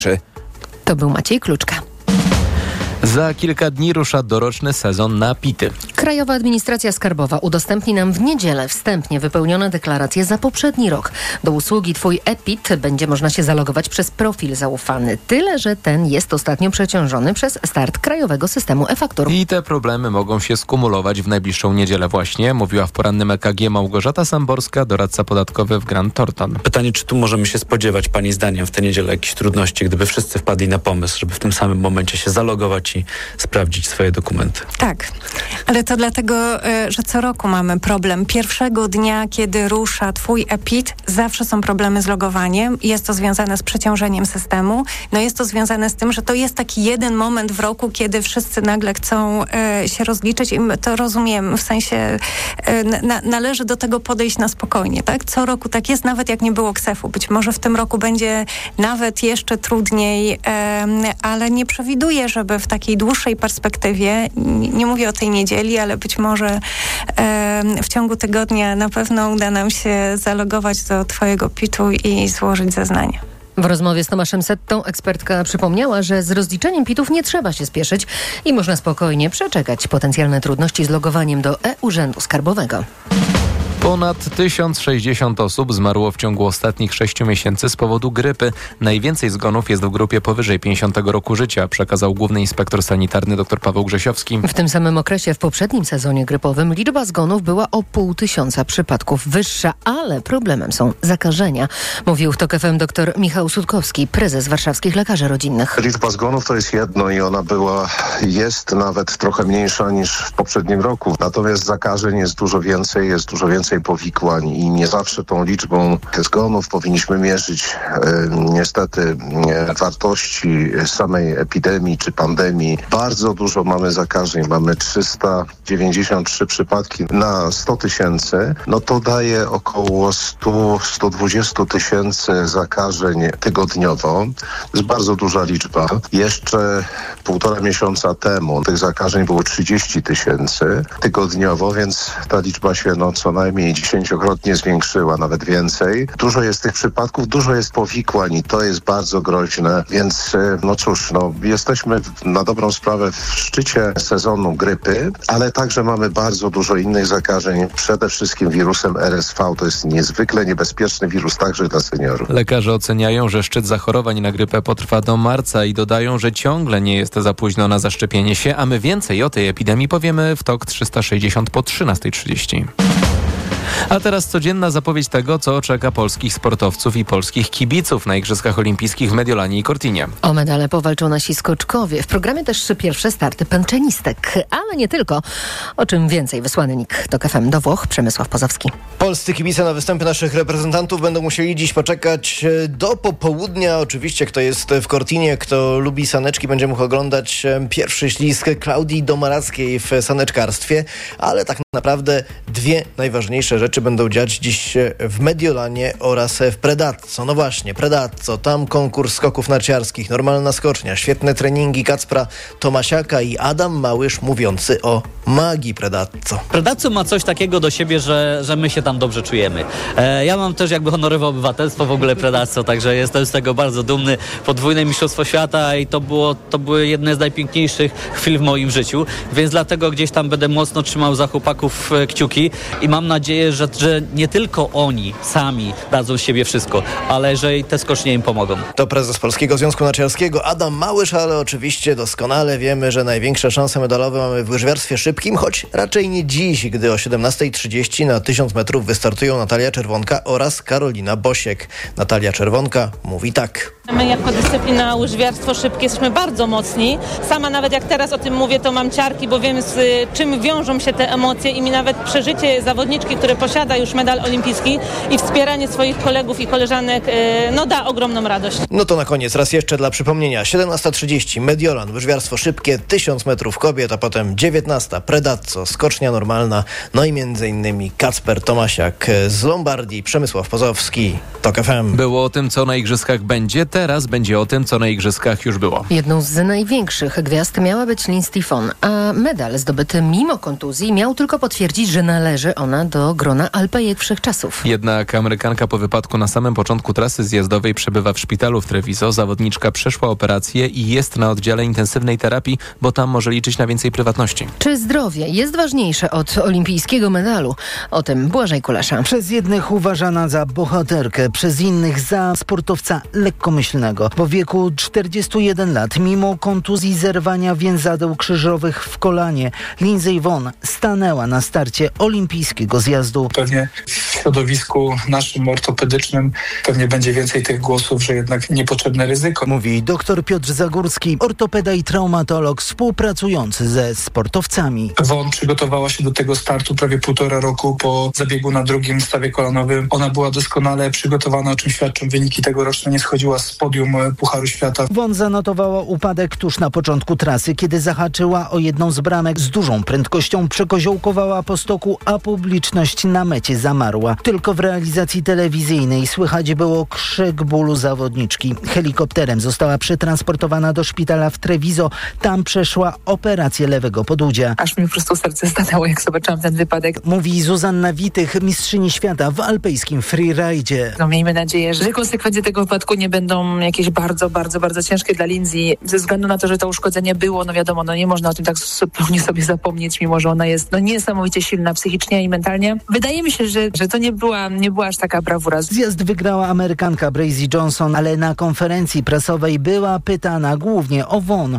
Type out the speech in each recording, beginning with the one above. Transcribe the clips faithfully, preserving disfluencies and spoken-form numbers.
To był Maciej Kluczka. Za kilka dni rusza doroczny sezon na pity. Krajowa Administracja Skarbowa udostępni nam w niedzielę wstępnie wypełnione deklaracje za poprzedni rok. Do usługi Twój e-P I T będzie można się zalogować przez profil zaufany. Tyle, że ten jest ostatnio przeciążony przez start krajowego systemu e-faktur. I te problemy mogą się skumulować w najbliższą niedzielę właśnie, mówiła w porannym E K G Małgorzata Samborska, doradca podatkowy w Grant Thornton. Pytanie, czy tu możemy się spodziewać, Pani zdaniem, w tę niedzielę jakichś trudności, gdyby wszyscy wpadli na pomysł, żeby w tym samym momencie się zalogować i sprawdzić swoje dokumenty? Tak, ale to dlatego, że co roku mamy problem. Pierwszego dnia, kiedy rusza Twój e-P I T, zawsze są problemy z logowaniem. Jest to związane z przeciążeniem systemu. No jest to związane z tym, że to jest taki jeden moment w roku, kiedy wszyscy nagle chcą e, się rozliczyć i my to rozumiem, w sensie e, na, należy do tego podejść na spokojnie, tak? Co roku tak jest, nawet jak nie było ksefu. Być może w tym roku będzie nawet jeszcze trudniej, e, ale nie przewiduję, żeby w takiej dłuższej perspektywie, nie, nie mówię o tej niedzieli, ale być może e, w ciągu tygodnia na pewno uda nam się zalogować do Twojego P I T-u i złożyć zeznania. W rozmowie z Tomaszem Settą ekspertka przypomniała, że z rozliczeniem P I T-ów nie trzeba się spieszyć i można spokojnie przeczekać potencjalne trudności z logowaniem do e-Urzędu Skarbowego. Ponad tysiąc sześćdziesiąt osób zmarło w ciągu ostatnich sześciu miesięcy z powodu grypy. Najwięcej zgonów jest w grupie powyżej pięćdziesiątego roku życia, przekazał główny inspektor sanitarny dr Paweł Grzesiowski. W tym samym okresie w poprzednim sezonie grypowym liczba zgonów była o pół tysiąca przypadków wyższa, ale problemem są zakażenia, mówił w TOK F M dr Michał Sutkowski, prezes Warszawskich Lekarzy Rodzinnych. Liczba zgonów to jest jedno i ona była, jest nawet trochę mniejsza niż w poprzednim roku. Natomiast zakażeń jest dużo więcej, jest dużo więcej powikłań i nie zawsze tą liczbą zgonów powinniśmy mierzyć e, niestety e, wartości samej epidemii czy pandemii. Bardzo dużo mamy zakażeń, mamy trzysta dziewięćdziesiąt trzy przypadki na sto tysięcy, no to daje około sto do stu dwudziestu tysięcy zakażeń tygodniowo. To jest bardzo duża liczba. Jeszcze półtora miesiąca temu tych zakażeń było trzydzieści tysięcy tygodniowo, więc ta liczba się no co najmniej dziesięciokrotnie zwiększyła, nawet więcej. Dużo jest tych przypadków, dużo jest powikłań i to jest bardzo groźne, więc no cóż, no jesteśmy na dobrą sprawę w szczycie sezonu grypy, ale także mamy bardzo dużo innych zakażeń, przede wszystkim wirusem R S V. To jest niezwykle niebezpieczny wirus także dla seniorów. Lekarze oceniają, że szczyt zachorowań na grypę potrwa do marca i dodają, że ciągle nie jest za późno na zaszczepienie się, a my więcej o tej epidemii powiemy w TOK trzysta sześćdziesiąt po trzynastej trzydzieści. A teraz codzienna zapowiedź tego, co czeka polskich sportowców i polskich kibiców na Igrzyskach Olimpijskich w Mediolanie i Cortinie. O medale powalczą nasi skoczkowie. W programie też pierwsze starty pęczenistek, ale nie tylko. O czym więcej wysłannik TOK F M do Włoch, Przemysław Pozowski. Polscy kibice na występy naszych reprezentantów będą musieli dziś poczekać do popołudnia. Oczywiście, kto jest w Cortinie, kto lubi saneczki, będzie mógł oglądać pierwszy ślizg Klaudii Domarackiej w saneczkarstwie, ale tak naprawdę dwie najważniejsze rzeczy będą dziać dziś w Mediolanie oraz w Predazzo. No właśnie, Predazzo, tam konkurs skoków narciarskich, normalna skocznia, świetne treningi Kacpra Tomasiaka i Adam Małysz mówiący o magii Predazzo. Predazzo ma coś takiego do siebie, że, że my się tam dobrze czujemy. E, ja mam też jakby honorowe obywatelstwo w ogóle Predazzo, także jestem z tego bardzo dumny. Podwójne Mistrzostwo Świata i to było, to były jedne z najpiękniejszych chwil w moim życiu, więc dlatego gdzieś tam będę mocno trzymał za chłopaków kciuki i mam nadzieję, że, że nie tylko oni sami dadzą z siebie wszystko, ale że i te skocznie im pomogą. To prezes Polskiego Związku Narciarskiego Adam Małysz, ale oczywiście doskonale wiemy, że największe szanse medalowe mamy w łyżwiarstwie szybkim, choć raczej nie dziś, gdy o siedemnastej trzydzieści na tysiąc metrów wystartują Natalia Czerwonka oraz Karolina Bosiek. Natalia Czerwonka mówi tak. My jako dyscyplina łyżwiarstwo szybkie jesteśmy bardzo mocni. Sama nawet jak teraz o tym mówię, to mam ciarki, bo wiem z y, czym wiążą się te emocje i mi nawet przeżycie zawodniczki, które posiada już medal olimpijski i wspieranie swoich kolegów i koleżanek y, no da ogromną radość. No to na koniec raz jeszcze dla przypomnienia. siedemnasta trzydzieści Mediolan, łyżwiarstwo szybkie, tysiąc metrów kobiet, a potem dziewiętnasta Predazzo, skocznia normalna, no i między innymi Kacper Tomasiak z Lombardii, Przemysław Pozowski, TOK F M. Było o tym, co na igrzyskach będzie, teraz będzie o tym, co na igrzyskach już było. Jedną z największych gwiazd miała być Lindsey Vonn, a medal zdobyty mimo kontuzji miał tylko potwierdzić, że należy ona do grona Alpejek Wszechczasów. Jednak Amerykanka po wypadku na samym początku trasy zjazdowej przebywa w szpitalu w Treviso. Zawodniczka przeszła operację i jest na oddziale intensywnej terapii, bo tam może liczyć na więcej prywatności. Czy zdrowie jest ważniejsze od olimpijskiego medalu? O tym Błażej Kulesza. Przez jednych uważana za bohaterkę, przez innych za sportowca lekkomyślnego. Po wieku czterdziestu jeden lat, mimo kontuzji zerwania więzadeł krzyżowych w kolanie, Lindsey Vonn stanęła na starcie olimpijskiego zjazdu. Pewnie w środowisku naszym ortopedycznym pewnie będzie więcej tych głosów, że jednak niepotrzebne ryzyko. Mówi dr Piotr Zagórski, ortopeda i traumatolog współpracujący ze sportowcami. Vonn przygotowała się do tego startu prawie półtora roku po zabiegu na drugim stawie kolanowym. Ona była doskonale przygotowana, o czym świadczą wyniki tegoroczne. Nie schodziła z podium Pucharu Świata. Vonn zanotowała upadek tuż na początku trasy, kiedy zahaczyła o jedną z bramek. Z dużą prędkością przekoziołkowała po stoku, a publiczność na mecie zamarła. Tylko w realizacji telewizyjnej słychać było krzyk bólu zawodniczki. Helikopterem została przetransportowana do szpitala w Treviso. Tam przeszła operację lewego podudzia. Aż mi po prostu serce stanęło, jak zobaczyłam ten wypadek. Mówi Zuzanna Witych, mistrzyni świata w alpejskim freeridzie. No, miejmy nadzieję, że konsekwencje tego wypadku nie będą jakieś bardzo, bardzo, bardzo ciężkie dla Lindsey. Ze względu na to, że to uszkodzenie było, no wiadomo, no nie można o tym tak zupełnie sobie zapomnieć, mimo że ona jest no niesamowicie silna psychicznie i mentalnie. Wydaje mi się, że, że to nie była, nie była aż taka brawura. Zjazd wygrała Amerykanka Brazy Johnson, ale na konferencji prasowej była pytana głównie o Vonn.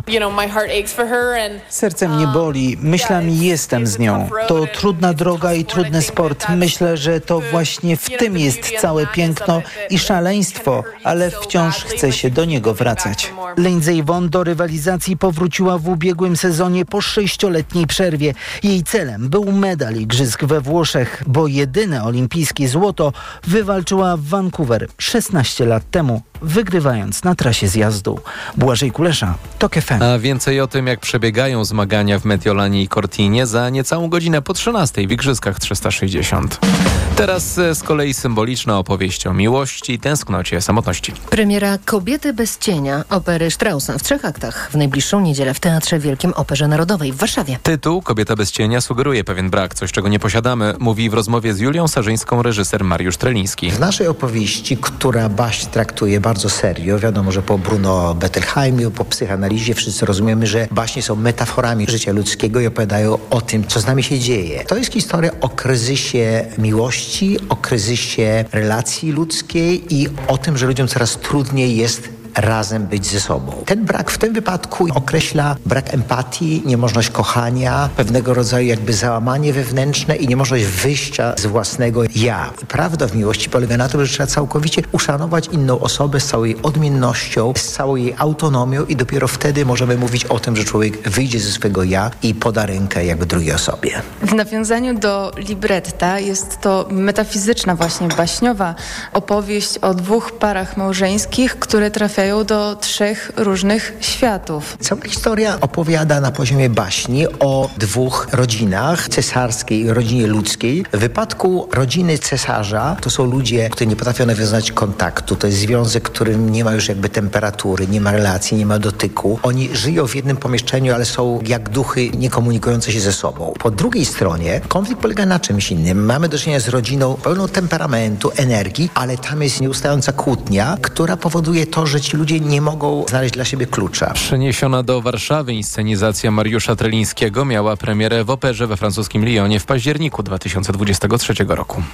Serce mnie boli, myślami jestem z nią. To trudna droga i trudny sport. Myślę, że to właśnie w tym jest całe piękno i szaleństwo, ale wciąż chce się do niego wracać. Lindsey Vonn do rywalizacji powróciła w ubiegłym sezonie po sześcioletniej przerwie. Jej celem był medal igrzysk we Włoszech, bo jedyne olimpijskie złoto wywalczyła w Vancouver szesnaście lat temu, wygrywając na trasie zjazdu. Błażej Kulesza, TOK F M. A więcej o tym, jak przebiegają zmagania w Mediolanie i Cortinie za niecałą godzinę po trzynastej w Igrzyskach trzysta sześćdziesiąt. Teraz z kolei symboliczna opowieść o miłości, tęsknocie, samotności. Premiera Kobiety bez cienia opery Straussa w trzech aktach w najbliższą niedzielę w Teatrze Wielkim Operze Narodowej w Warszawie. Tytuł Kobieta bez cienia sugeruje pewien brak, coś czego nie posiadamy, mówi w rozmowie z Julią Sarzyńską reżyser Mariusz Treliński. W naszej opowieści, która baść traktuje bardzo serio, wiadomo, że po Bruno Bettelheimie, po psychoanalizie wszyscy rozumiemy, że baśnie są metaforami życia ludzkiego i opowiadają o tym, co z nami się dzieje. To jest historia o kryzysie miłości, o kryzysie relacji ludzkiej i o tym, że ludziom coraz trudniej jest razem być ze sobą. Ten brak w tym wypadku określa brak empatii, niemożność kochania, pewnego rodzaju jakby załamanie wewnętrzne i niemożność wyjścia z własnego ja. Prawda w miłości polega na tym, że trzeba całkowicie uszanować inną osobę z całą jej odmiennością, z całą jej autonomią i dopiero wtedy możemy mówić o tym, że człowiek wyjdzie ze swego ja i poda rękę jakby drugiej osobie. W nawiązaniu do libretta jest to metafizyczna, właśnie baśniowa opowieść o dwóch parach małżeńskich, które trafiają do trzech różnych światów. Cała historia opowiada na poziomie baśni o dwóch rodzinach, cesarskiej i rodzinie ludzkiej. W wypadku rodziny cesarza to są ludzie, którzy nie potrafią nawiązać kontaktu. To jest związek, w którym nie ma już jakby temperatury, nie ma relacji, nie ma dotyku. Oni żyją w jednym pomieszczeniu, ale są jak duchy niekomunikujące się ze sobą. Po drugiej stronie konflikt polega na czymś innym. Mamy do czynienia z rodziną pełną temperamentu, energii, ale tam jest nieustająca kłótnia, która powoduje to, że ci ludzie nie mogą znaleźć dla siebie klucza. Przeniesiona do Warszawy inscenizacja Mariusza Trelińskiego miała premierę w operze we francuskim Lyonie w październiku dwa tysiące dwudziestego trzeciego roku.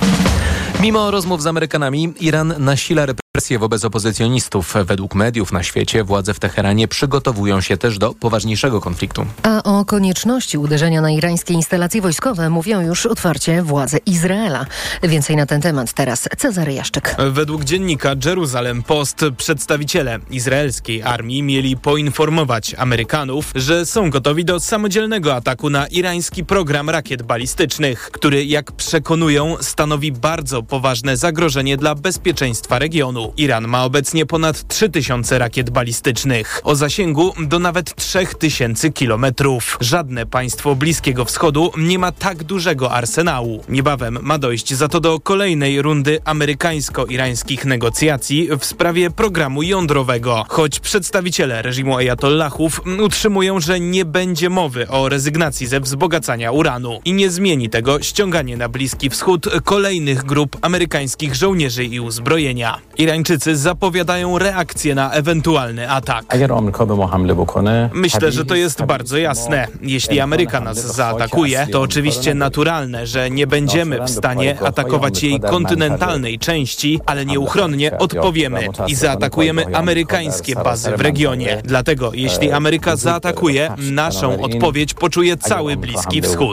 Mimo rozmów z Amerykanami, Iran nasila represje wobec opozycjonistów. Według mediów na świecie władze w Teheranie przygotowują się też do poważniejszego konfliktu. A o konieczności uderzenia na irańskie instalacje wojskowe mówią już otwarcie władze Izraela. Więcej na ten temat teraz Cezary Jaszczyk. Według dziennika Jerusalem Post przedstawiciele izraelskiej armii mieli poinformować Amerykanów, że są gotowi do samodzielnego ataku na irański program rakiet balistycznych, który, jak przekonują, stanowi bardzo poważne zagrożenie dla bezpieczeństwa regionu. Iranu. Iran ma obecnie ponad trzy tysiące rakiet balistycznych o zasięgu do nawet trzy tysiące kilometrów. Żadne państwo Bliskiego Wschodu nie ma tak dużego arsenału. Niebawem ma dojść za to do kolejnej rundy amerykańsko-irańskich negocjacji w sprawie programu jądrowego. Choć przedstawiciele reżimu ajatollahów utrzymują, że nie będzie mowy o rezygnacji ze wzbogacania uranu i nie zmieni tego ściąganie na Bliski Wschód kolejnych grup amerykańskich żołnierzy i uzbrojenia. Irańczycy zapowiadają reakcję na ewentualny atak. Myślę, że to jest bardzo jasne. Jeśli Ameryka nas zaatakuje, to oczywiście naturalne, że nie będziemy w stanie atakować jej kontynentalnej części, ale nieuchronnie odpowiemy i zaatakujemy amerykańskie bazy w regionie. Dlatego, jeśli Ameryka zaatakuje, naszą odpowiedź poczuje cały Bliski Wschód.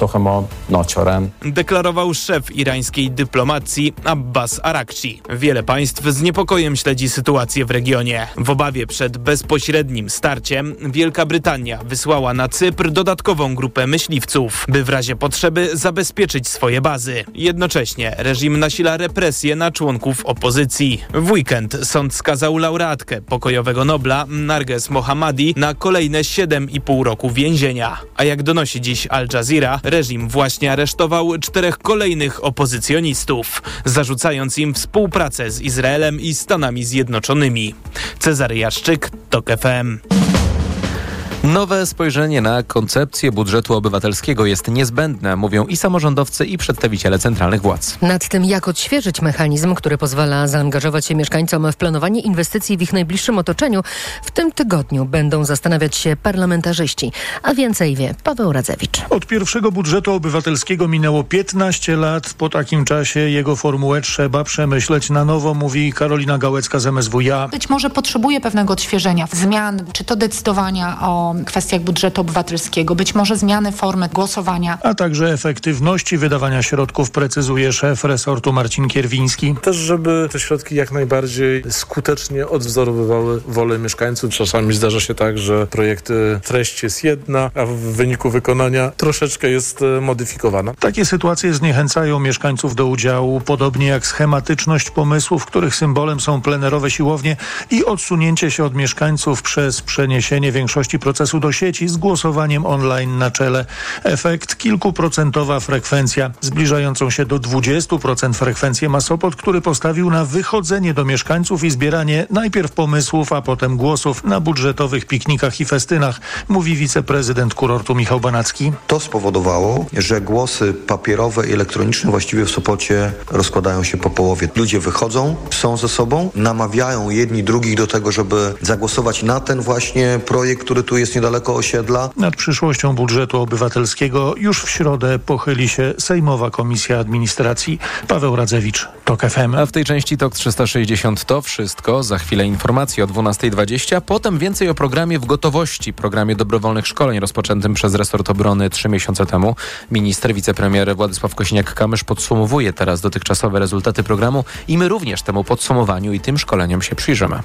Deklarował szef irańskiej dyplomacji Abbas Arakci. Wiele państw z niepokojem śledzi sytuację w regionie. W obawie przed bezpośrednim starciem Wielka Brytania wysłała na Cypr dodatkową grupę myśliwców, by w razie potrzeby zabezpieczyć swoje bazy. Jednocześnie reżim nasila represje na członków opozycji. W weekend sąd skazał laureatkę pokojowego Nobla Narges Mohammadi na kolejne siedem i pół roku więzienia. A jak donosi dziś Al Jazeera, reżim właśnie aresztował czterech kolejnych opozycjonistów, zarzucając im współpracę z Izraelem i Stanami Zjednoczonymi. Cezary Jaszczyk, TOK F M. Nowe spojrzenie na koncepcję budżetu obywatelskiego jest niezbędne, mówią i samorządowcy, i przedstawiciele centralnych władz. Nad tym, jak odświeżyć mechanizm, który pozwala zaangażować się mieszkańcom w planowanie inwestycji w ich najbliższym otoczeniu, w tym tygodniu będą zastanawiać się parlamentarzyści. A więcej wie Paweł Radzewicz. Od pierwszego budżetu obywatelskiego minęło piętnaście lat. Po takim czasie jego formułę trzeba przemyśleć na nowo, mówi Karolina Gałecka z M S W iA. Być może potrzebuje pewnego odświeżenia, zmian, czy to decydowania o kwestiach budżetu obywatelskiego, być może zmiany formy głosowania. A także efektywności wydawania środków, precyzuje szef resortu Marcin Kierwiński. Też, żeby te środki jak najbardziej skutecznie odwzorowywały wolę mieszkańców. Czasami zdarza się tak, że projekty, treść jest jedna, a w wyniku wykonania troszeczkę jest modyfikowana. Takie sytuacje zniechęcają mieszkańców do udziału, podobnie jak schematyczność pomysłów, których symbolem są plenerowe siłownie i odsunięcie się od mieszkańców przez przeniesienie większości procesu do sieci z głosowaniem online na czele. Efekt kilkuprocentowa frekwencja. Zbliżającą się do dwudziestu procent frekwencję ma Sopot, który postawił na wychodzenie do mieszkańców i zbieranie najpierw pomysłów, a potem głosów na budżetowych piknikach i festynach, mówi wiceprezydent kurortu Michał Banacki. To spowodowało, że głosy papierowe i elektroniczne właściwie w Sopocie rozkładają się po połowie. Ludzie wychodzą, są ze sobą, namawiają jedni drugich do tego, żeby zagłosować na ten właśnie projekt, który tu jest niedaleko osiedla. Nad przyszłością budżetu obywatelskiego już w środę pochyli się Sejmowa Komisja Administracji. Paweł Radzewicz, TOK F M. A w tej części TOK trzysta sześćdziesiąt to wszystko. Za chwilę informacje o dwunasta dwadzieścia. Potem więcej o programie w gotowości, programie dobrowolnych szkoleń rozpoczętym przez resort obrony trzy miesiące temu. Minister, wicepremier Władysław Kosiniak-Kamysz podsumowuje teraz dotychczasowe rezultaty programu i my również temu podsumowaniu i tym szkoleniom się przyjrzymy.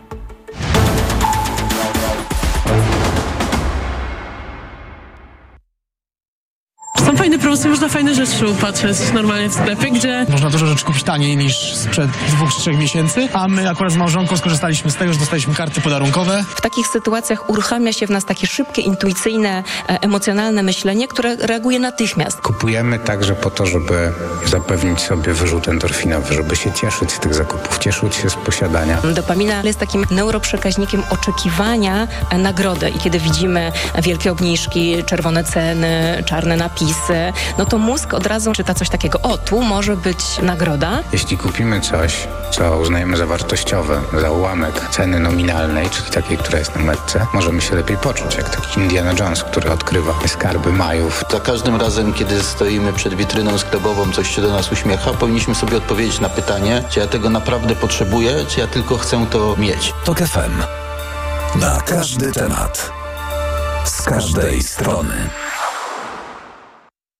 Są fajne promocje, można fajne rzeczy upatrzeć normalnie w sklepie, gdzie można dużo rzeczy kupić taniej niż sprzed dwóch, trzech miesięcy, a my akurat z małżonką skorzystaliśmy z tego, że dostaliśmy karty podarunkowe. W takich sytuacjach uruchamia się w nas takie szybkie, intuicyjne, emocjonalne myślenie, które reaguje natychmiast. Kupujemy także po to, żeby zapewnić sobie wyrzut endorfinowy, żeby się cieszyć z tych zakupów, cieszyć się z posiadania. Dopamina jest takim neuroprzekaźnikiem oczekiwania nagrody i kiedy widzimy wielkie obniżki, czerwone ceny, czarne napisy, no to mózg od razu czyta coś takiego, o, tu może być nagroda. Jeśli kupimy coś, co uznajemy za wartościowe, za ułamek ceny nominalnej, czyli takiej, która jest na metce, możemy się lepiej poczuć, jak taki Indiana Jones, który odkrywa skarby Majów. Za każdym razem, kiedy stoimy przed witryną sklepową, coś się do nas uśmiecha, powinniśmy sobie odpowiedzieć na pytanie, czy ja tego naprawdę potrzebuję, czy ja tylko chcę to mieć. TOK F M. Na każdy temat. Z każdej strony.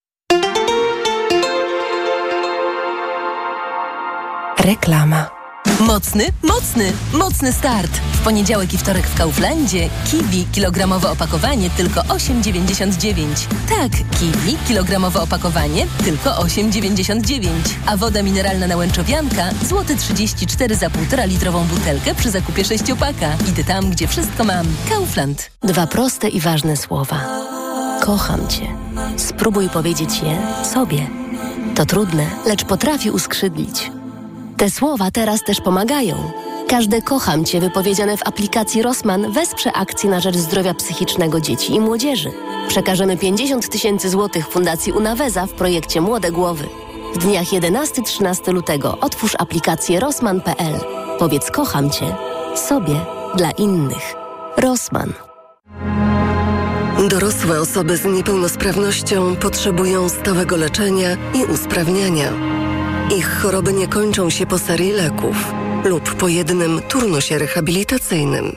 Reklama. Mocny, mocny, mocny start. W poniedziałek i wtorek w Kauflandzie kiwi kilogramowe opakowanie tylko osiem dziewięćdziesiąt dziewięć. Tak, kiwi kilogramowe opakowanie tylko osiem dziewięćdziesiąt dziewięć. A woda mineralna Nałęczowianka złoty trzydzieści cztery za półtora litrową butelkę przy zakupie sześciopaka. Idę tam, gdzie wszystko mam. Kaufland. Dwa proste i ważne słowa. Kocham Cię. Spróbuj powiedzieć je sobie. To trudne, lecz potrafi uskrzydlić. Te słowa teraz też pomagają. Każde kocham Cię wypowiedziane w aplikacji Rossmann wesprze akcję na rzecz zdrowia psychicznego dzieci i młodzieży. Przekażemy pięćdziesiąt tysięcy złotych Fundacji Unaweza w projekcie Młode Głowy. W dniach jedenastego do trzynastego lutego otwórz aplikację rossmann kropka p l. Powiedz kocham Cię sobie dla innych. Rossmann. Dorosłe osoby z niepełnosprawnością potrzebują stałego leczenia i usprawniania. Ich choroby nie kończą się po serii leków lub po jednym turnusie rehabilitacyjnym.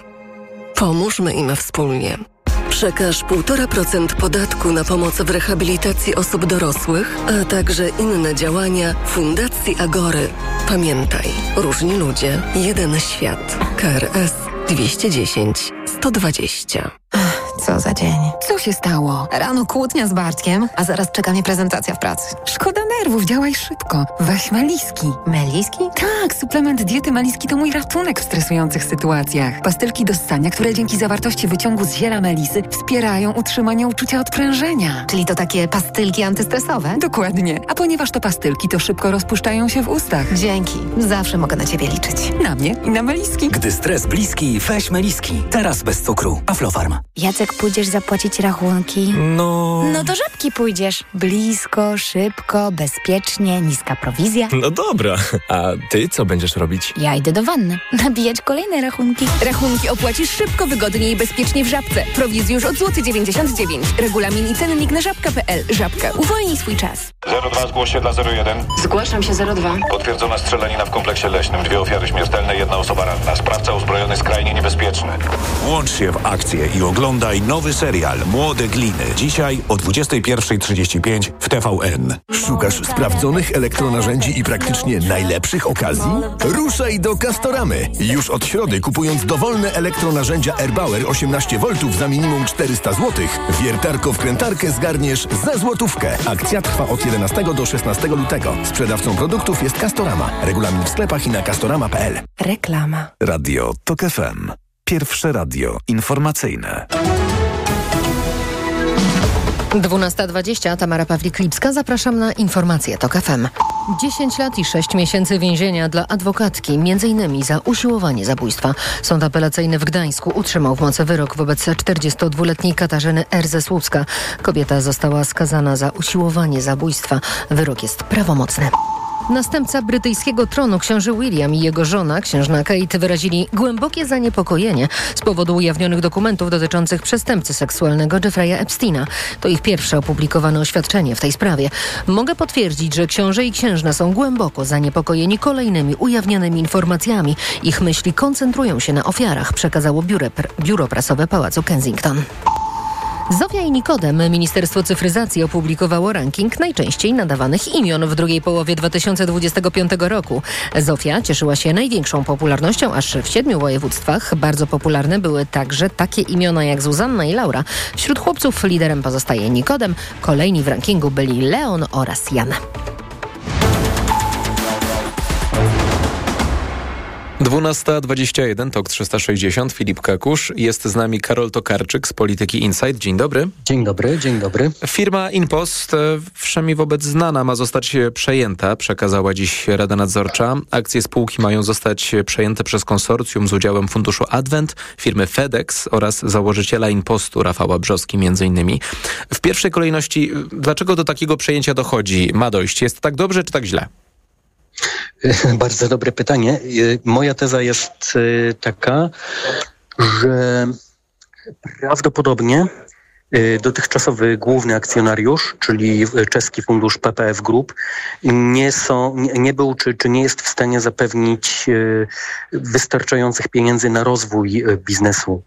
Pomóżmy im wspólnie. Przekaż półtora procent podatku na pomoc w rehabilitacji osób dorosłych, a także inne działania Fundacji Agory. Pamiętaj, różni ludzie, jeden świat. K R S dwieście dziesięć sto dwadzieścia. Co za dzień. Co się stało? Rano kłótnia z Bartkiem, a zaraz czeka mnie prezentacja w pracy. Szkoda nerwów, działaj szybko. Weź Meliski. Meliski? Tak, suplement diety Meliski to mój ratunek w stresujących sytuacjach. Pastylki do ssania, które dzięki zawartości wyciągu z ziela melisy wspierają utrzymanie uczucia odprężenia. Czyli to takie pastylki antystresowe? Dokładnie. A ponieważ to pastylki, to szybko rozpuszczają się w ustach. Dzięki. Zawsze mogę na Ciebie liczyć. Na mnie i na Meliski. Gdy stres bliski, weź Meliski. Teraz bez cukru. Aflofarm. Jacek, pójdziesz zapłacić rachunki? No... No do Żabki pójdziesz. Blisko, szybko, bezpiecznie, niska prowizja. No dobra, a ty co będziesz robić? Ja idę do wanny. Nabijać kolejne rachunki. Rachunki opłacisz szybko, wygodnie i bezpiecznie w Żabce. Prowizję już od złoty dziewięćdziesiąt dziewięć. Regulamin i cennik na żabka kropka p l. Żabka. Uwolnij swój czas. zero dwa zgłoś się dla zero jeden. Zgłaszam się zero dwa. Potwierdzona strzelanina w kompleksie leśnym. Dwie ofiary śmiertelne, jedna osoba ranna. Sprawca uzbrojony skrajnie niebezpieczny. Włącz się w akcję i oglądaj nowy serial Młode Gliny. Dzisiaj o dwudziestej pierwszej trzydzieści pięć w T V N. Szukasz sprawdzonych elektronarzędzi i praktycznie najlepszych okazji? Ruszaj do Castoramy. Już od środy, kupując dowolne elektronarzędzia Erbauer osiemnaście woltów za minimum czterysta złotych, wiertarko-wkrętarkę zgarniesz za złotówkę. Akcja trwa od jedenastego do szesnastego lutego. Sprzedawcą produktów jest Castorama. Regulamin w sklepach i na castorama kropka p l. Reklama. Radio TOK F M. Pierwsze radio informacyjne. dwunasta dwadzieścia, Tamara Pawlik-Lipska. Zapraszam na informacje TOK F M. dziesięć lat i sześć miesięcy więzienia dla adwokatki, między innymi za usiłowanie zabójstwa. Sąd apelacyjny w Gdańsku utrzymał w mocy wyrok wobec czterdziestodwuletniej Katarzyny R. ze Słupska. Kobieta została skazana za usiłowanie zabójstwa. Wyrok jest prawomocny. Następca brytyjskiego tronu, książę William i jego żona, księżna Kate, wyrazili głębokie zaniepokojenie z powodu ujawnionych dokumentów dotyczących przestępcy seksualnego Jeffrey'a Epsteina. To ich pierwsze opublikowane oświadczenie w tej sprawie. Mogę potwierdzić, że książę i księżna są głęboko zaniepokojeni kolejnymi ujawnionymi informacjami. Ich myśli koncentrują się na ofiarach, przekazało biuro, biuro prasowe Pałacu Kensington. Zofia i Nikodem. Ministerstwo Cyfryzacji opublikowało ranking najczęściej nadawanych imion w drugiej połowie dwa tysiące dwudziestego piątego roku. Zofia cieszyła się największą popularnością, aż w siedmiu województwach. Bardzo popularne były także takie imiona jak Zuzanna i Laura. Wśród chłopców liderem pozostaje Nikodem. Kolejni w rankingu byli Leon oraz Jan. dwunasta dwadzieścia jeden, TOK trzysta sześćdziesiąt, Filip Kakusz. Jest z nami Karol Tokarczyk z Polityki Insight. Dzień dobry. Dzień dobry, dzień dobry. Firma InPost, wszemi wobec znana, ma zostać przejęta, przekazała dziś Rada Nadzorcza. Akcje spółki mają zostać przejęte przez konsorcjum z udziałem funduszu Advent, firmy FedEx oraz założyciela InPostu Rafała Brzoski między innymi. W pierwszej kolejności, dlaczego do takiego przejęcia dochodzi? Ma dojść? Jest tak dobrze czy tak źle? Bardzo dobre pytanie. Moja teza jest taka, że prawdopodobnie dotychczasowy główny akcjonariusz, czyli czeski fundusz P P F Group, nie, są, nie, nie był czy, czy nie jest w stanie zapewnić wystarczających pieniędzy na rozwój biznesu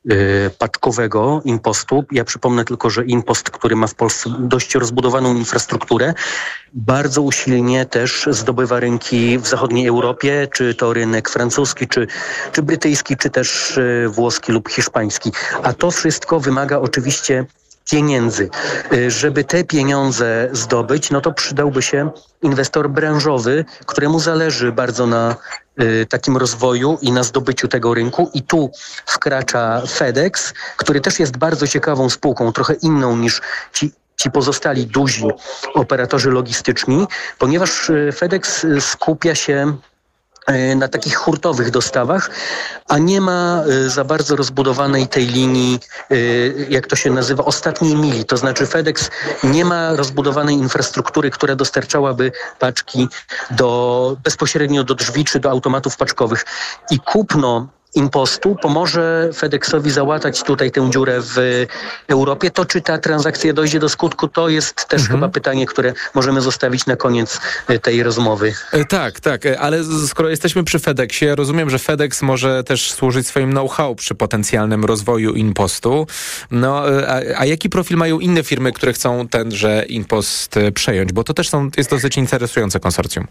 paczkowego impostu. Ja przypomnę tylko, że impost, który ma w Polsce dość rozbudowaną infrastrukturę, bardzo usilnie też zdobywa rynki w zachodniej Europie, czy to rynek francuski, czy, czy brytyjski, czy też włoski lub hiszpański. A to wszystko wymaga oczywiście pieniędzy. Żeby te pieniądze zdobyć, no to przydałby się inwestor branżowy, któremu zależy bardzo na y, takim rozwoju i na zdobyciu tego rynku. I tu wkracza FedEx, który też jest bardzo ciekawą spółką, trochę inną niż ci ci pozostali duzi operatorzy logistyczni, ponieważ FedEx skupia się na takich hurtowych dostawach, a nie ma za bardzo rozbudowanej tej linii, jak to się nazywa, ostatniej mili. To znaczy FedEx nie ma rozbudowanej infrastruktury, która dostarczałaby paczki do, bezpośrednio do drzwi czy do automatów paczkowych. I kupno impostu pomoże FedExowi załatać tutaj tę dziurę w Europie. To, czy ta transakcja dojdzie do skutku, to jest też mhm. chyba pytanie, które możemy zostawić na koniec tej rozmowy. E, tak, tak, ale skoro jesteśmy przy FedExie, rozumiem, że FedEx może też służyć swoim know-how przy potencjalnym rozwoju impostu. No, a, a jaki profil mają inne firmy, które chcą tenże impost przejąć? Bo to też są, jest dosyć interesujące konsorcjum.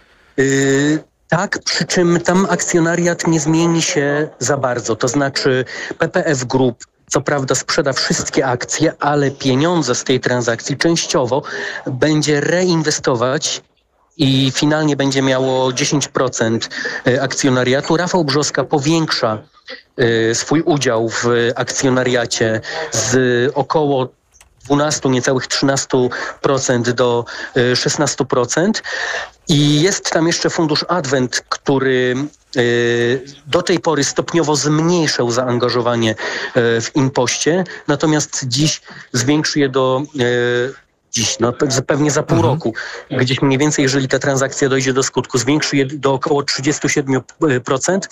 Y- Tak, przy czym tam akcjonariat nie zmieni się za bardzo. To znaczy P P F Group co prawda sprzeda wszystkie akcje, ale pieniądze z tej transakcji częściowo będzie reinwestować i finalnie będzie miało dziesięć procent akcjonariatu. Rafał Brzoska powiększa swój udział w akcjonariacie z około dwanaście, niecałych trzynaście procent do szesnaście procent. I jest tam jeszcze fundusz Advent, który do tej pory stopniowo zmniejszał zaangażowanie w impoście, natomiast dziś zwiększy je do dziś, no pewnie za pół mhm. roku, gdzieś mniej więcej, jeżeli ta transakcja dojdzie do skutku, zwiększy je do około trzydzieści siedem procent.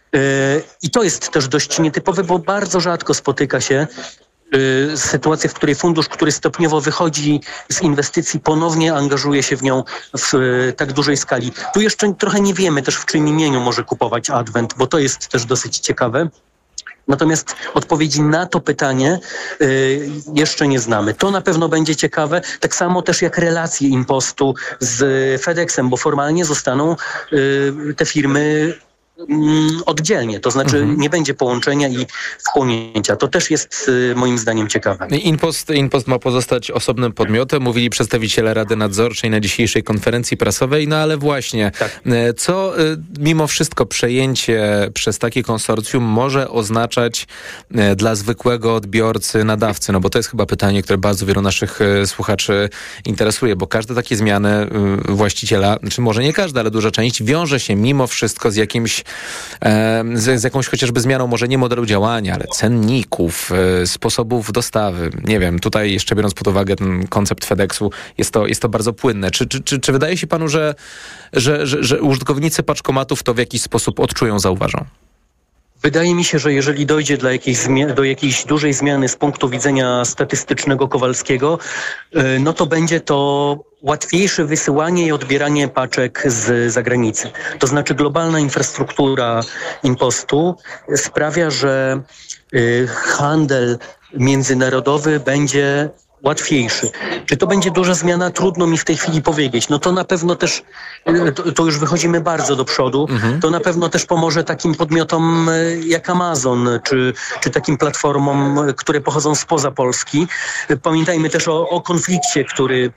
I to jest też dość nietypowe, bo bardzo rzadko spotyka się sytuację, w której fundusz, który stopniowo wychodzi z inwestycji, ponownie angażuje się w nią w tak dużej skali. Tu jeszcze trochę nie wiemy też, w czyim imieniu może kupować Advent, bo to jest też dosyć ciekawe. Natomiast odpowiedzi na to pytanie y, jeszcze nie znamy. To na pewno będzie ciekawe, tak samo też jak relacje impostu z FedExem, bo formalnie zostaną y, te firmy oddzielnie, to znaczy mhm. nie będzie połączenia i wchłonięcia. To też jest moim zdaniem ciekawe. Impost, Impost ma pozostać osobnym podmiotem, mówili przedstawiciele Rady Nadzorczej na dzisiejszej konferencji prasowej, no ale właśnie, tak. co mimo wszystko przejęcie przez takie konsorcjum może oznaczać dla zwykłego odbiorcy, nadawcy, no bo to jest chyba pytanie, które bardzo wielu naszych słuchaczy interesuje, bo każde takie zmiany właściciela, czy może nie każda, ale duża część wiąże się mimo wszystko z jakimś Z, z jakąś chociażby zmianą, może nie modelu działania, ale cenników, e, sposobów dostawy. Nie wiem, tutaj jeszcze biorąc pod uwagę ten koncept FedExu, jest to, jest to bardzo płynne. Czy, czy, czy, czy wydaje się panu, że, że, że, że użytkownicy paczkomatów to w jakiś sposób odczują, zauważą? Wydaje mi się, że jeżeli dojdzie dla jakiejś zmia- do jakiejś dużej zmiany z punktu widzenia statystycznego Kowalskiego, yy, no to będzie to łatwiejsze wysyłanie i odbieranie paczek z zagranicy. To znaczy globalna infrastruktura impostu sprawia, że yy, handel międzynarodowy będzie łatwiejszy. Czy to będzie duża zmiana? Trudno mi w tej chwili powiedzieć. No to na pewno też, to, to już wychodzimy bardzo do przodu, mhm. to na pewno też pomoże takim podmiotom jak Amazon, czy, czy takim platformom, które pochodzą spoza Polski. Pamiętajmy też o, o konflikcie, który...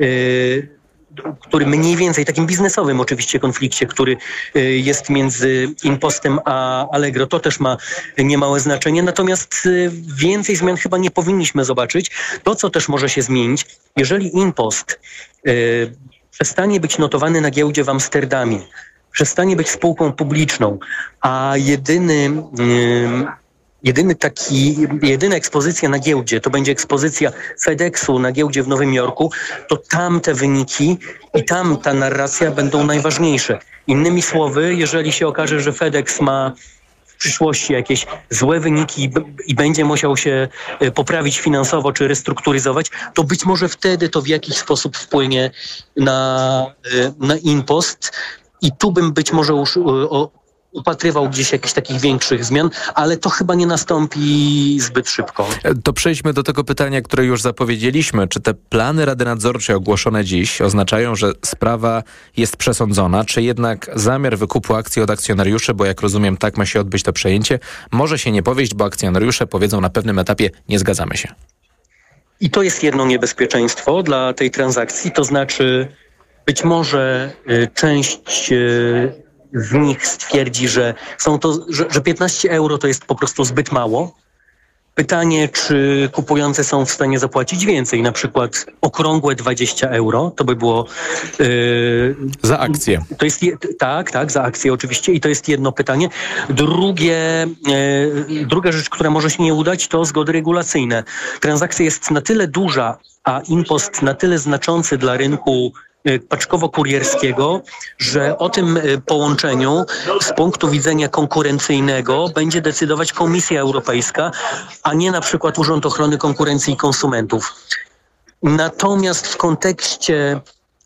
Yy, który mniej więcej, takim biznesowym oczywiście konflikcie, który jest między Impostem a Allegro, to też ma niemałe znaczenie. Natomiast więcej zmian chyba nie powinniśmy zobaczyć. To, co też może się zmienić, jeżeli Impost y, przestanie być notowany na giełdzie w Amsterdamie, przestanie być spółką publiczną, a jedyny... Y, Jedyny taki, jedyna ekspozycja na giełdzie to będzie ekspozycja FedExu na giełdzie w Nowym Jorku, to tam te wyniki i tam ta narracja będą najważniejsze. Innymi słowy, jeżeli się okaże, że FedEx ma w przyszłości jakieś złe wyniki i, b- i będzie musiał się poprawić finansowo czy restrukturyzować, to być może wtedy to w jakiś sposób wpłynie na, na Impost. I tu bym być może już o, upatrywał gdzieś jakichś takich większych zmian, ale to chyba nie nastąpi zbyt szybko. To przejdźmy do tego pytania, które już zapowiedzieliśmy. Czy te plany Rady Nadzorczej ogłoszone dziś oznaczają, że sprawa jest przesądzona, czy jednak zamiar wykupu akcji od akcjonariuszy, bo jak rozumiem tak ma się odbyć to przejęcie, może się nie powieść, bo akcjonariusze powiedzą na pewnym etapie nie zgadzamy się? I to jest jedno niebezpieczeństwo dla tej transakcji, to znaczy być może y, część y, z nich stwierdzi, że są to, że, że piętnaście euro to jest po prostu zbyt mało. Pytanie, czy kupujący są w stanie zapłacić więcej, na przykład okrągłe dwadzieścia euro, to by było... Yy, za akcję. To jest, tak, tak, za akcję oczywiście i to jest jedno pytanie. Drugie, yy, druga rzecz, która może się nie udać, to zgody regulacyjne. Transakcja jest na tyle duża, a impost na tyle znaczący dla rynku paczkowo-kurierskiego, że o tym połączeniu z punktu widzenia konkurencyjnego będzie decydować Komisja Europejska, a nie na przykład Urząd Ochrony Konkurencji i Konsumentów. Natomiast w kontekście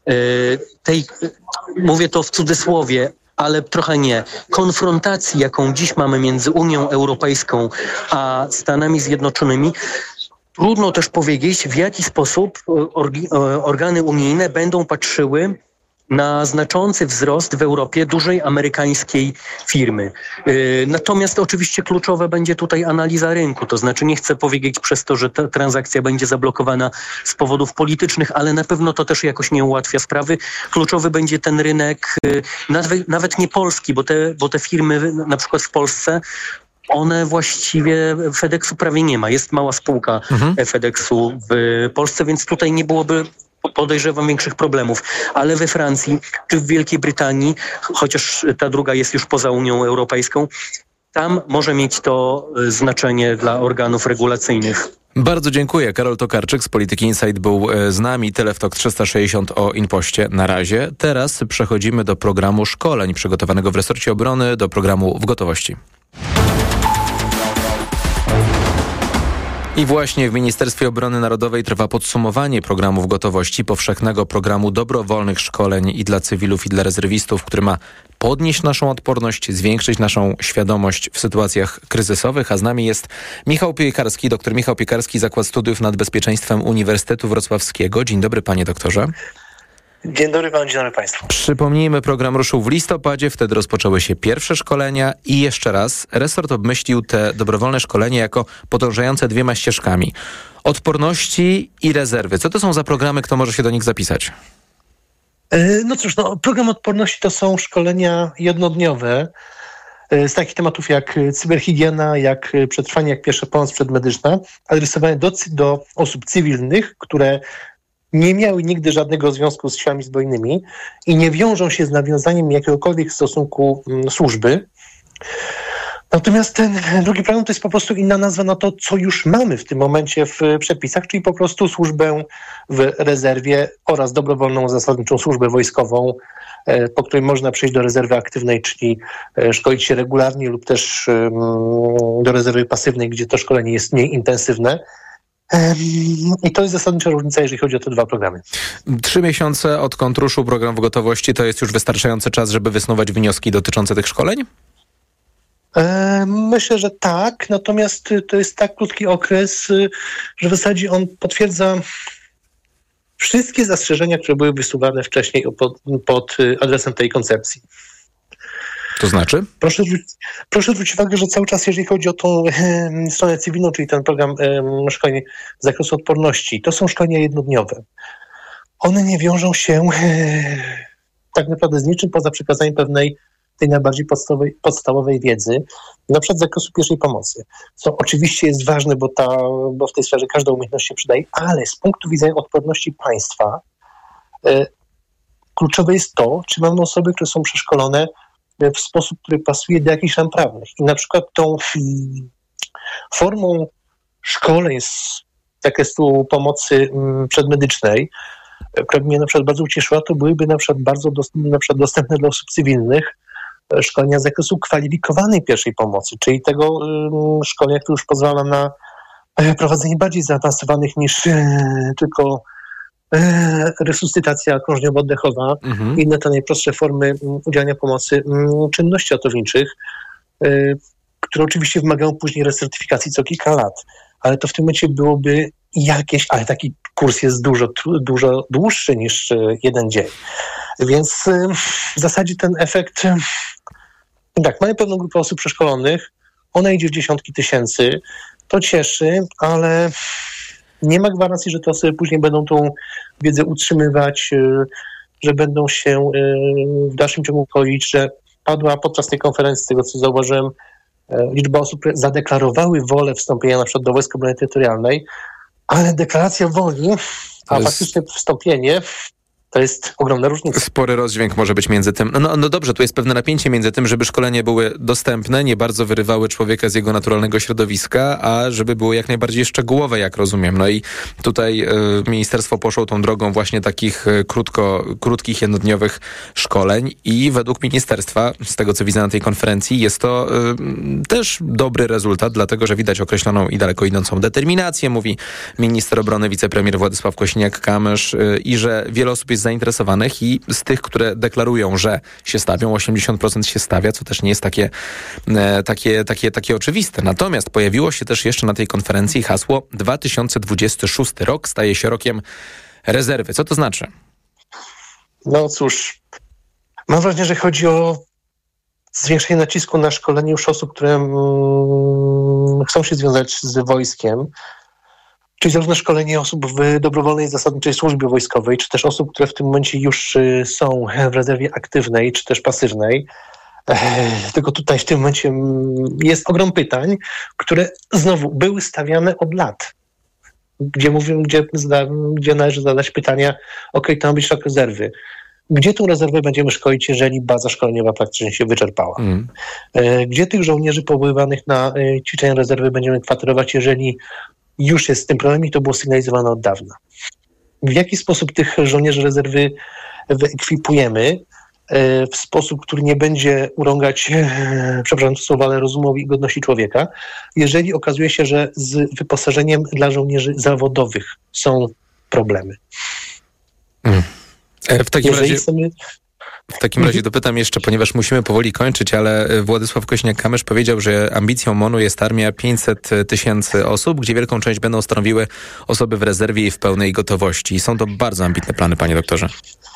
tej, mówię to w cudzysłowie, ale trochę nie, konfrontacji, jaką dziś mamy między Unią Europejską a Stanami Zjednoczonymi, trudno też powiedzieć, w jaki sposób organy unijne będą patrzyły na znaczący wzrost w Europie dużej amerykańskiej firmy. Natomiast oczywiście kluczowa będzie tutaj analiza rynku, to znaczy nie chcę powiedzieć przez to, że ta transakcja będzie zablokowana z powodów politycznych, ale na pewno to też jakoś nie ułatwia sprawy. Kluczowy będzie ten rynek, nawet, nawet nie polski, bo te, bo te firmy na przykład w Polsce one właściwie FedExu prawie nie ma. Jest mała spółka mhm. FedExu w Polsce, więc tutaj nie byłoby, podejrzewam, większych problemów. Ale we Francji czy w Wielkiej Brytanii, chociaż ta druga jest już poza Unią Europejską, tam może mieć to znaczenie dla organów regulacyjnych. Bardzo dziękuję. Karol Tokarczyk z Polityki Insight był z nami. Tyle w Tok trzysta sześćdziesiąt o Inpoście na razie. Teraz przechodzimy do programu szkoleń przygotowanego w resorcie obrony, do programu W Gotowości. I właśnie w Ministerstwie Obrony Narodowej trwa podsumowanie programów gotowości, powszechnego programu dobrowolnych szkoleń i dla cywilów, i dla rezerwistów, który ma podnieść naszą odporność, zwiększyć naszą świadomość w sytuacjach kryzysowych. A z nami jest Michał Piekarski, doktor Michał Piekarski, Zakład Studiów nad Bezpieczeństwem Uniwersytetu Wrocławskiego. Dzień dobry, panie doktorze. Dzień dobry panu, dzień dobry państwu. Przypomnijmy, program ruszył w listopadzie, wtedy rozpoczęły się pierwsze szkolenia i jeszcze raz resort obmyślił te dobrowolne szkolenia jako podążające dwiema ścieżkami. Odporności i rezerwy. Co to są za programy, kto może się do nich zapisać? No cóż, no, program odporności to są szkolenia jednodniowe z takich tematów jak cyberhigiena, jak przetrwanie, jak pierwsza pomoc przedmedyczna, adresowane do, do osób cywilnych, które nie miały nigdy żadnego związku z siłami zbrojnymi i nie wiążą się z nawiązaniem jakiegokolwiek stosunku m, służby. Natomiast ten drugi program to jest po prostu inna nazwa na to, co już mamy w tym momencie w przepisach, czyli po prostu służbę w rezerwie oraz dobrowolną zasadniczą służbę wojskową, e, po której można przejść do rezerwy aktywnej, czyli e, szkolić się regularnie lub też e, do rezerwy pasywnej, gdzie to szkolenie jest mniej intensywne. I to jest zasadnicza różnica, jeżeli chodzi o te dwa programy. Trzy miesiące odkąd ruszył program w gotowości, to jest już wystarczający czas, żeby wysnuwać wnioski dotyczące tych szkoleń? Myślę, że tak, natomiast to jest tak krótki okres, że w zasadzie on potwierdza wszystkie zastrzeżenia, które były wysuwane wcześniej pod, pod adresem tej koncepcji. To znaczy? Proszę, proszę zwrócić uwagę, że cały czas, jeżeli chodzi o tą e, stronę cywilną, czyli ten program e, szkoleń z zakresu odporności, to są szkolenia jednodniowe. One nie wiążą się e, tak naprawdę z niczym poza przekazaniem pewnej tej najbardziej podstawowej, podstawowej wiedzy, na przykład z zakresu pierwszej pomocy. Co oczywiście jest ważne, bo, ta, bo w tej sferze każda umiejętność się przydaje, ale z punktu widzenia odporności państwa e, kluczowe jest to, czy mamy osoby, które są przeszkolone w sposób, który pasuje do jakichś ram prawnych. I na przykład tą hmm, formą szkoleń z zakresu pomocy hmm, przedmedycznej, która mnie na przykład bardzo ucieszyła, to byłyby na przykład bardzo dostępne, na przykład dostępne dla osób cywilnych szkolenia z zakresu kwalifikowanej pierwszej pomocy, czyli tego hmm, szkolenia, które już pozwala na prowadzenie bardziej zaawansowanych niż hmm, tylko e, resuscytacja krążniowo-oddechowa, mhm. inne te najprostsze formy m, udzielania pomocy, m, czynności ratowniczych, e, które oczywiście wymagają później recertyfikacji co kilka lat. Ale to w tym momencie byłoby jakieś, ale taki kurs jest dużo, dużo dłuższy niż jeden dzień. Więc w zasadzie ten efekt, tak, mamy pewną grupę osób przeszkolonych, ona idzie w dziesiątki tysięcy, to cieszy, ale nie ma gwarancji, że te osoby później będą tą wiedzę utrzymywać, że będą się w dalszym ciągu koić, że padła podczas tej konferencji, z tego co zauważyłem, liczba osób, które zadeklarowały wolę wstąpienia na przykład do Wojsk Obrony Terytorialnej, ale deklaracja woli, a jest... faktyczne wstąpienie, to jest ogromna różnica. Spory rozdźwięk może być między tym. No, no dobrze, tu jest pewne napięcie między tym, żeby szkolenia były dostępne, nie bardzo wyrywały człowieka z jego naturalnego środowiska, a żeby były jak najbardziej szczegółowe, jak rozumiem. No i tutaj y, ministerstwo poszło tą drogą właśnie takich y, krótko, krótkich, jednodniowych szkoleń i według ministerstwa, z tego co widzę na tej konferencji, jest to y, też dobry rezultat, dlatego że widać określoną i daleko idącą determinację, mówi minister obrony, wicepremier Władysław Kosiniak-Kamysz y, i że wiele osób jest zainteresowanych i z tych, które deklarują, że się stawią, osiemdziesiąt procent się stawia, co też nie jest takie, e, takie, takie, takie oczywiste. Natomiast pojawiło się też jeszcze na tej konferencji hasło dwa tysiące dwudziesty szósty rok staje się rokiem rezerwy. Co to znaczy? No cóż, mam wrażenie, że chodzi o zwiększenie nacisku na szkolenie już osób, które mm, chcą się związać z wojskiem, czyli zarówno szkolenie osób w dobrowolnej zasadniczej służbie wojskowej, czy też osób, które w tym momencie już są w rezerwie aktywnej, czy też pasywnej. Tylko tutaj w tym momencie jest ogrom pytań, które znowu były stawiane od lat. Gdzie mówią, gdzie, gdzie należy zadać pytania, ok, to ma być rok rezerwy. Gdzie tą rezerwę będziemy szkolić, jeżeli baza szkoleniowa praktycznie się wyczerpała? Mm. Gdzie tych żołnierzy powoływanych na ćwiczenia rezerwy będziemy kwaterować, jeżeli już jest z tym problem i to było sygnalizowane od dawna. W jaki sposób tych żołnierzy rezerwy wyekwipujemy w sposób, który nie będzie urągać, przepraszam to słowo, ale rozumowi i godności człowieka, jeżeli okazuje się, że z wyposażeniem dla żołnierzy zawodowych są problemy. Mm. W takim jeżeli razie... chcemy... W takim razie dopytam jeszcze, ponieważ musimy powoli kończyć, ale Władysław Kosiniak-Kamysz powiedział, że ambicją M O N-u jest armia pięćset tysięcy osób, gdzie wielką część będą stanowiły osoby w rezerwie i w pełnej gotowości. Są to bardzo ambitne plany, panie doktorze.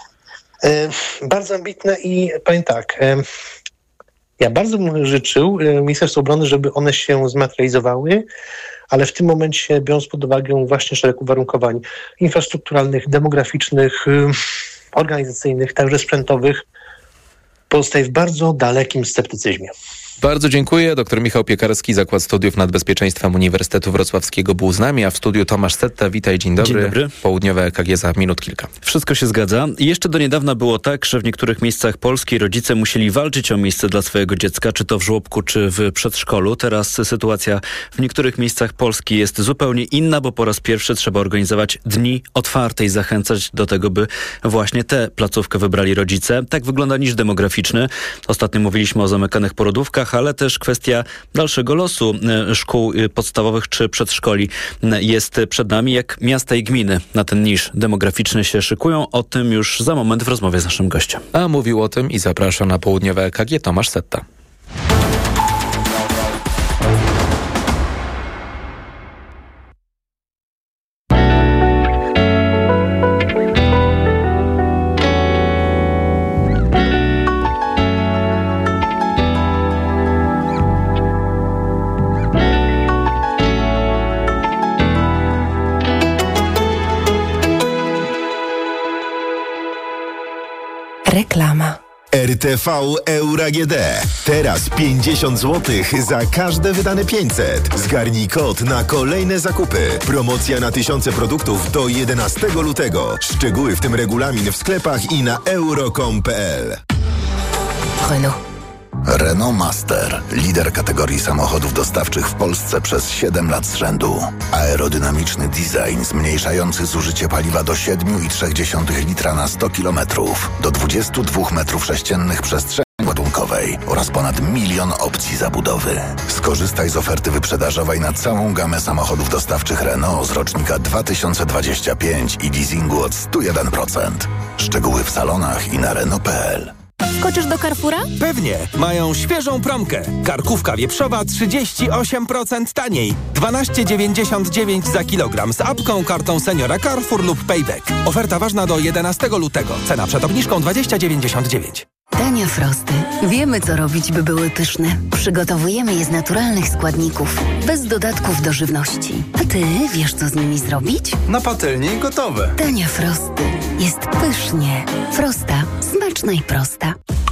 E, bardzo ambitne i powiem tak, e, ja bardzo bym życzył Ministerstwu Obrony, żeby one się zmaterializowały, ale w tym momencie, biorąc pod uwagę właśnie szereg uwarunkowań infrastrukturalnych, demograficznych, organizacyjnych, także sprzętowych, pozostaje w bardzo dalekim sceptycyzmie. Bardzo dziękuję. Doktor Michał Piekarski, Zakład Studiów nad Bezpieczeństwem Uniwersytetu Wrocławskiego był z nami, a w studiu Tomasz Setta. Witaj, dzień dobry. Dzień dobry. Południowe E K G za minut kilka. Wszystko się zgadza. I jeszcze do niedawna było tak, że w niektórych miejscach Polski rodzice musieli walczyć o miejsce dla swojego dziecka, czy to w żłobku, czy w przedszkolu. Teraz sytuacja w niektórych miejscach Polski jest zupełnie inna, bo po raz pierwszy trzeba organizować dni otwarte i zachęcać do tego, by właśnie tę placówkę wybrali rodzice. Tak wygląda niż demograficzny. Ostatnio mówiliśmy o zamykanych porodówkach, ale też kwestia dalszego losu szkół podstawowych czy przedszkoli jest przed nami. Jak miasta i gminy na ten niż demograficzny się szykują, o tym już za moment w rozmowie z naszym gościem. A mówił o tym i zaprasza na południowe E K G Tomasz Setta. Reklama. R T V Euro A G D. Teraz pięćdziesiąt złotych za każde wydane pięćset. Zgarnij kod na kolejne zakupy. Promocja na tysiące produktów do jedenastego lutego. Szczegóły, w tym regulamin, w sklepach i na euro kropka com kropka p l. Renault. Renault Master. Lider kategorii samochodów dostawczych w Polsce przez siedem lat z rzędu. Aerodynamiczny design zmniejszający zużycie paliwa do siedem przecinek trzy litra na sto kilometrów. Do dwadzieścia dwa metrów sześciennych przestrzeni ładunkowej. wyprzedażowej oraz ponad milion opcji zabudowy. Skorzystaj z oferty wyprzedażowej na całą gamę samochodów dostawczych Renault z rocznika dwa tysiące dwudziestego piątego i leasingu od sto jeden procent. Szczegóły w salonach i na Renault kropka p l. Skoczysz do Carrefoura? Pewnie. Mają świeżą promkę. Karkówka wieprzowa trzydzieści osiem procent taniej. dwanaście dziewięćdziesiąt dziewięć za kilogram z apką, kartą seniora Carrefour lub Payback. Oferta ważna do jedenastego lutego. Cena przed obniżką dwadzieścia dziewięćdziesiąt dziewięć. Tania Frosty. Wiemy, co robić, by były pyszne. Przygotowujemy je z naturalnych składników, bez dodatków do żywności. A ty wiesz, co z nimi zrobić? Na patelnię i gotowe. Tania Frosty. Jest pysznie. Frosta. Smaczna i prosta.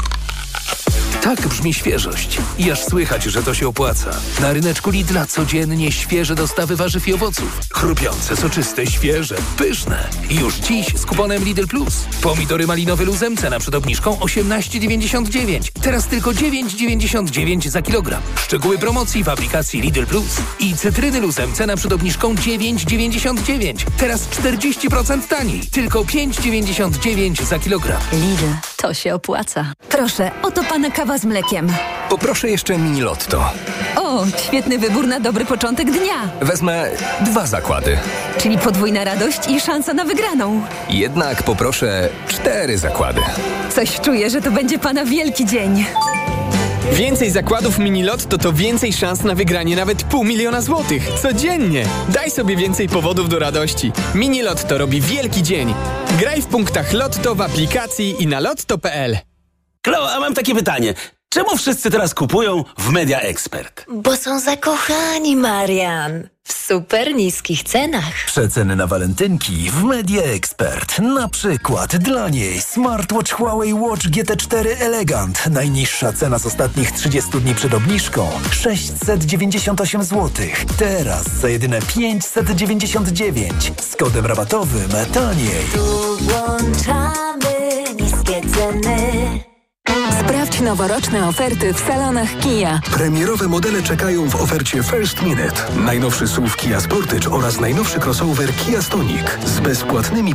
Tak brzmi świeżość. I aż słychać, że to się opłaca. Na ryneczku Lidla codziennie świeże dostawy warzyw i owoców. Chrupiące, soczyste, świeże, pyszne. I już dziś z kuponem Lidl Plus. Pomidory malinowe luzem, cena przed obniżką osiemnaście dziewięćdziesiąt dziewięć. Teraz tylko dziewięć dziewięćdziesiąt dziewięć za kilogram. Szczegóły promocji w aplikacji Lidl Plus. I cytryny luzem, cena przed obniżką dziewięć dziewięćdziesiąt dziewięć. Teraz czterdzieści procent taniej. Tylko pięć dziewięćdziesiąt dziewięć za kilogram. Lidl, to się opłaca. Proszę, oto pana kawa z mlekiem. Poproszę jeszcze mini lotto. O, świetny wybór na dobry początek dnia. Wezmę dwa zakłady. Czyli podwójna radość i szansa na wygraną. Jednak poproszę cztery zakłady. Coś czuję, że to będzie pana wielki dzień. Więcej zakładów mini lotto to więcej szans na wygranie nawet pół miliona złotych. Codziennie. Daj sobie więcej powodów do radości. Mini lotto robi wielki dzień. Graj w punktach Lotto w aplikacji i na lotto kropka p l. Klo, a mam takie pytanie. Czemu wszyscy teraz kupują w Media Expert? Bo są zakochani, Marian. W super niskich cenach. Przeceny na walentynki w Media Expert. Na przykład dla niej smartwatch Huawei Watch G T cztery Elegant. Najniższa cena z ostatnich trzydziestu dni przed obniżką sześćset dziewięćdziesiąt osiem złotych. Teraz za jedyne pięćset dziewięćdziesiąt dziewięć. Z kodem rabatowym taniej. Tu włączamy niskie ceny. Sprawdź noworoczne oferty w salonach Kia. Premierowe modele czekają w ofercie First Minute. Najnowszy S U V Kia Sportage oraz najnowszy crossover Kia Stonic z bezpłatnymi